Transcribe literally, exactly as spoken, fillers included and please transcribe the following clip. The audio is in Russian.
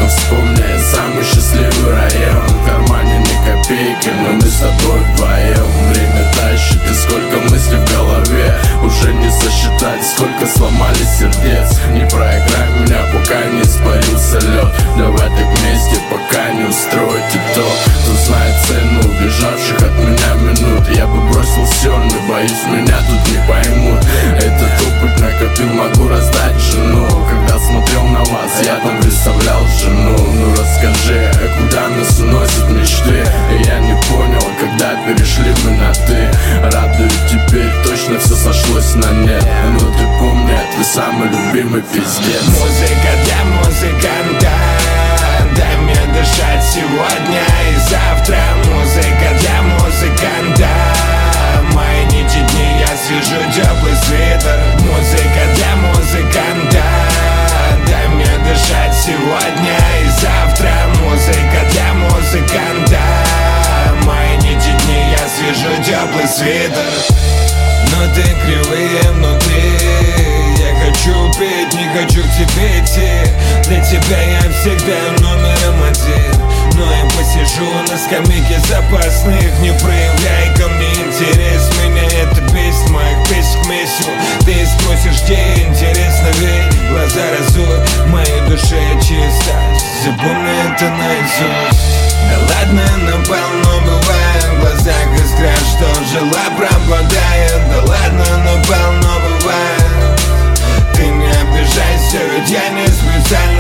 Но вспомни, самый счастливый район. В кармане ни копейки, но мы с тобой вдвоем. Время тащит, и сколько мыслей в голове уже не сосчитать, сколько сломали сердец. Не проиграй меня, пока не испарился лед. Давай так вместе, пока не устроить итог. Кто знает цену убежавших от меня минут. Я бы бросил все, но боюсь, меня тут не поймут. Этот опыт накопил, могу раздать жену. Когда смотрел на вас, я там представлял жену. Ну расскажи, куда нас уносят мечты? Я не понял, когда перешли мы на ты. Радует теперь, точно все сошлось на нет. Но ты помни, твой самый любимый пиздец. Музыка для музыканта, дай мне дышать сегодня и завтра. Музыка для музыканта, мои нити дни, я свяжу теплый свитер. Музыка для музыканта, дай мне дышать сегодня и завтра. Музыка для музыканта, мои нити дни, я свяжу теплый свитер. Но ты кривые внутри, я хочу петь, не хочу к тебе идти. Для тебя я всегда номером один. Но я посижу на скамейке запасных. Не проявляй ко мне интерес, меня это бесит. Моих песен к месяцу ты спросишь, где интересно, ведь глаза разуй, в моей душе чисто. Запомни это наизусть. Да ладно, напал, но бывает в глазах искра, что жила, пропадает. Да ладно, напал, но бывает. Ты не обижайся, ведь я не специально.